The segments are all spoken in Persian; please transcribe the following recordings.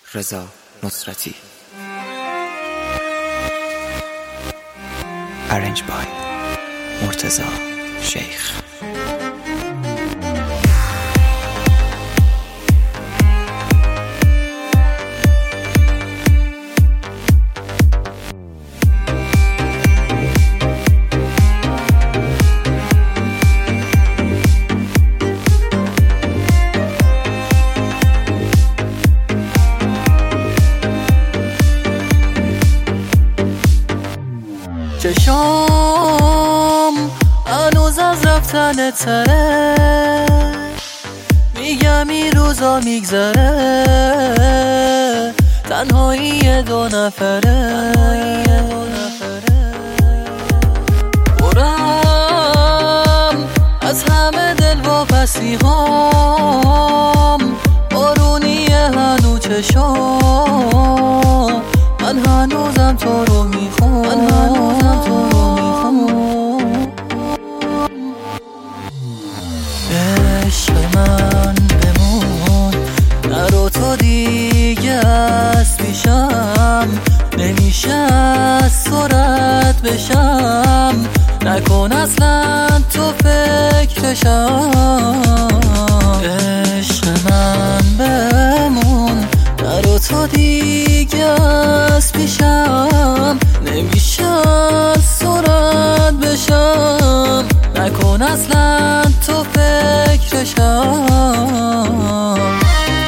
رضا نصرتی. Arranged by مرتضی شیخ. چشام هنوز از رفتن تره، میگم این روزا میگذره، تنهایی دو نفره. برم از همه دل واپسی هام، بارونیه هنو چشام، من هنوزم تو رو میخوام. عشق من بمون، نرو تو دیگه از پیشم، نمیشه از سرعت بشم، نکن اصلا تو فکرشم. عشق من بمون، نرو تو دیگه از پیشم، نمیشه از سرعت بشم، نکن اصلا تو فکرشم.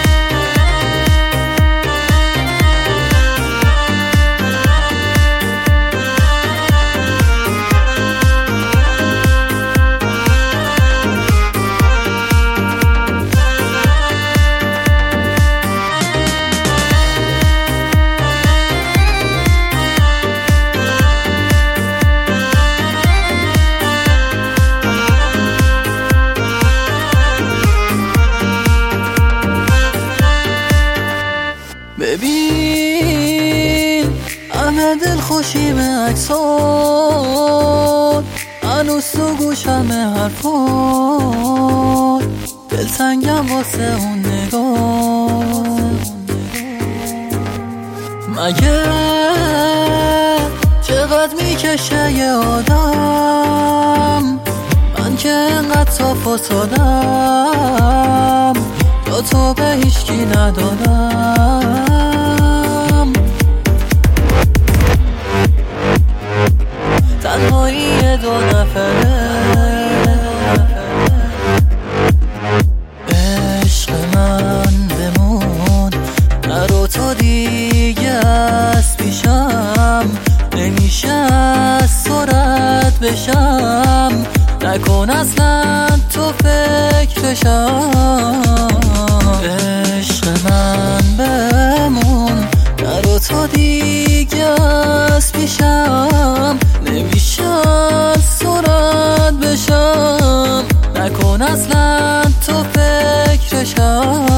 ببین همه دل خوشیم عکسات، هنوز تو گوشم حرفات، دلتنگم واسه اون نگاه. مگه چقدر میکشه یه آدم، من که انقدر صاف افتادم، یا تو به هیچکی ندادم. تنهایی دو نفره. عشق من بمون، نرو تو دیگه از پیشم، نمیشه از سرعت بشم، نکن اصلا تو فکرشم. عشق من بمون، نرو تو دیگه از پیشم، نمیشه از سرعت بشم، نکن اصلا تو فکرشم.